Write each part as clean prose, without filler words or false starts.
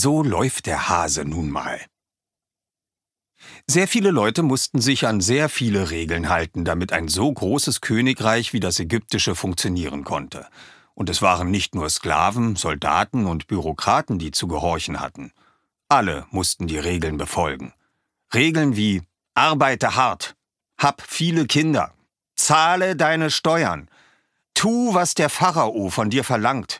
So läuft der Hase nun mal. Sehr viele Leute mussten sich an sehr viele Regeln halten, damit ein so großes Königreich wie das ägyptische funktionieren konnte. Und es waren nicht nur Sklaven, Soldaten und Bürokraten, die zu gehorchen hatten. Alle mussten die Regeln befolgen. Regeln wie: Arbeite hart, hab viele Kinder, zahle deine Steuern, tu, was der Pharao von dir verlangt.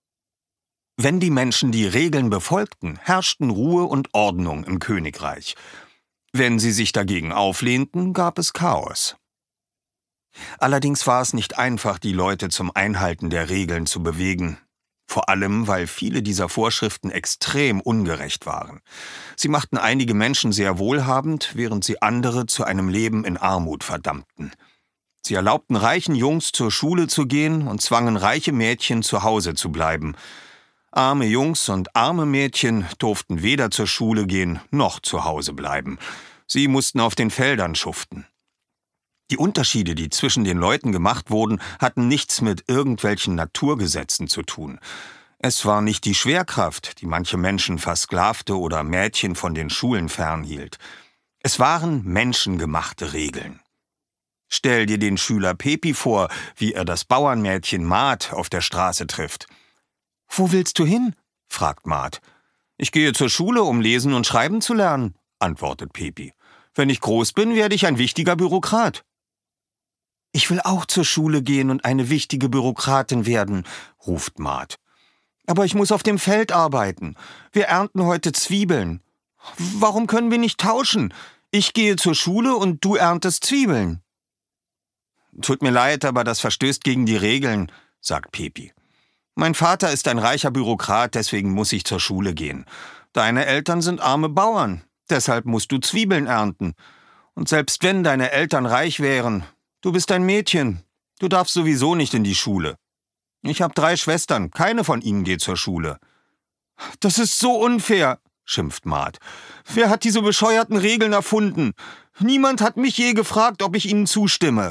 Wenn die Menschen die Regeln befolgten, herrschten Ruhe und Ordnung im Königreich. Wenn sie sich dagegen auflehnten, gab es Chaos. Allerdings war es nicht einfach, die Leute zum Einhalten der Regeln zu bewegen. Vor allem, weil viele dieser Vorschriften extrem ungerecht waren. Sie machten einige Menschen sehr wohlhabend, während sie andere zu einem Leben in Armut verdammten. Sie erlaubten reichen Jungs, zur Schule zu gehen und zwangen reiche Mädchen, zu Hause zu bleiben. Arme Jungs und arme Mädchen durften weder zur Schule gehen noch zu Hause bleiben. Sie mussten auf den Feldern schuften. Die Unterschiede, die zwischen den Leuten gemacht wurden, hatten nichts mit irgendwelchen Naturgesetzen zu tun. Es war nicht die Schwerkraft, die manche Menschen versklavte oder Mädchen von den Schulen fernhielt. Es waren menschengemachte Regeln. Stell dir den Schüler Pepi vor, wie er das Bauernmädchen Mart auf der Straße trifft. »Wo willst du hin?« fragt Mart. »Ich gehe zur Schule, um lesen und schreiben zu lernen«, antwortet Pepi. »Wenn ich groß bin, werde ich ein wichtiger Bürokrat.« »Ich will auch zur Schule gehen und eine wichtige Bürokratin werden«, ruft Mart. »Aber ich muss auf dem Feld arbeiten. Wir ernten heute Zwiebeln. Warum können wir nicht tauschen? Ich gehe zur Schule und du erntest Zwiebeln.« »Tut mir leid, aber das verstößt gegen die Regeln«, sagt Pepi. »Mein Vater ist ein reicher Bürokrat, deswegen muss ich zur Schule gehen. Deine Eltern sind arme Bauern, deshalb musst du Zwiebeln ernten. Und selbst wenn deine Eltern reich wären, du bist ein Mädchen, du darfst sowieso nicht in die Schule. Ich habe 3 Schwestern, keine von ihnen geht zur Schule.« »Das ist so unfair«, schimpft Mart. »Wer hat diese bescheuerten Regeln erfunden? Niemand hat mich je gefragt, ob ich ihnen zustimme.«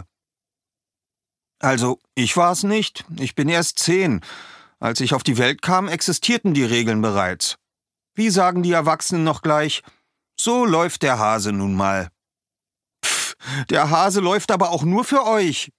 »Also, ich war es nicht. Ich bin erst 10. Als ich auf die Welt kam, existierten die Regeln bereits. Wie sagen die Erwachsenen noch gleich? So läuft der Hase nun mal.« »Pff, der Hase läuft aber auch nur für euch«,